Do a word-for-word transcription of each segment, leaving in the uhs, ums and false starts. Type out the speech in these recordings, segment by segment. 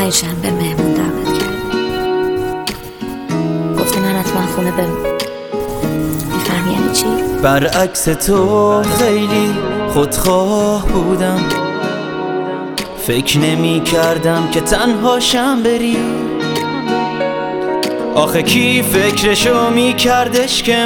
پنجشنبه مهمون دعوت کرد. گفته من حتما خونه برم. میفهمی یعنی چی؟ برعکس تو خیلی خودخواه بودم، فکر نمی کردم که تنهاشم بری. آخه کی فکرشو می کردش که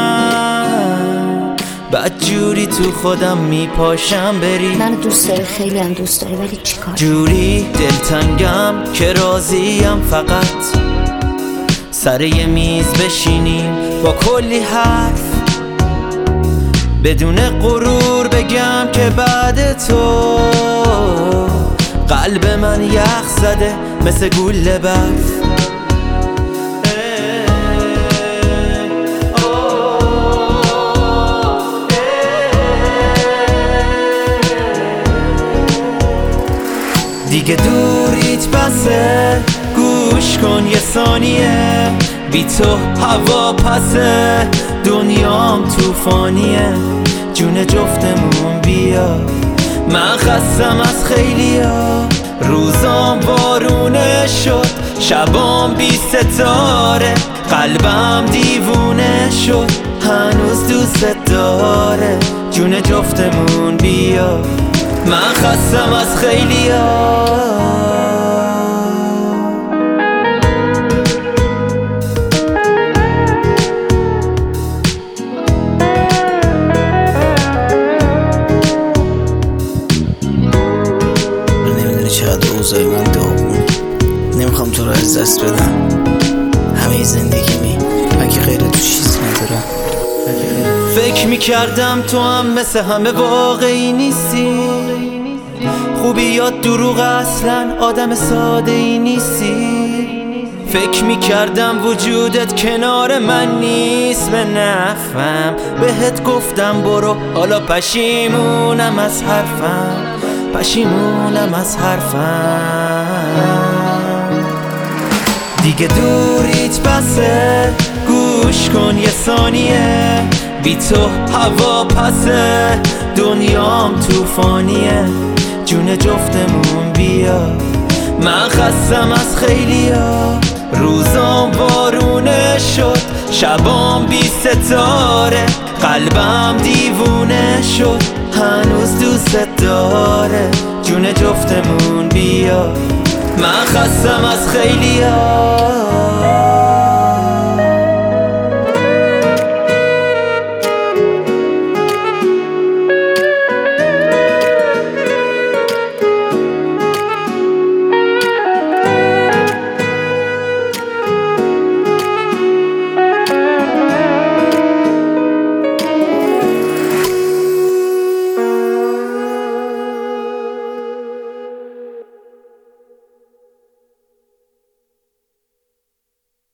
من بدجوری تو خودم می پاشم بری. منو دوست داری، خیلی هم دوست داری، ولی چی کار؟ جوری دلتنگم که راضیم فقط سر یه میز بشینیم با کلی حرف، بدون غرور بگم که بعد تو قلب من یخ زده مثل گوله برف. دیگه دوریت بسه، گوش کن یه ثانیه، بی تو هوا پسه، دنیام توفانیه، جون جفتمون بیا. من خستم از خیلیا، روزام وارونه شد، شبام بی ستاره، قلبم دیوونه شد، هنوز دوست داره، جون جفتمون بیا. من خستم از خیلیا. نمیدونی چقدر اوضاع من داغون، نمیخوام تو رو از دست بدم. همه زندگیمی اگه غیر تو چیزی ندارم. فکر میکردم تو هم مثل همه واقعی نیستی، خوبی یا دروغ، اصلا آدم ساده ای نیستی. فکر میکردم وجودت کنار من نیست، به نفهم بهت گفتم برو، حالا پشیمونم از حرفم، پشیمونم از حرفم. دیگه دوریت بسه، گوش کن یه ثانیه، بی تو هوا پسه، دنیام توفانیه، جون جفتمون بیا. من خستم از خیلیا، روزام وارونه شد، شبام بی ستاره، قلبم دیوونه شد، هنوز دوست داره، جون جفتمون بیا. من خستم از خیلیا.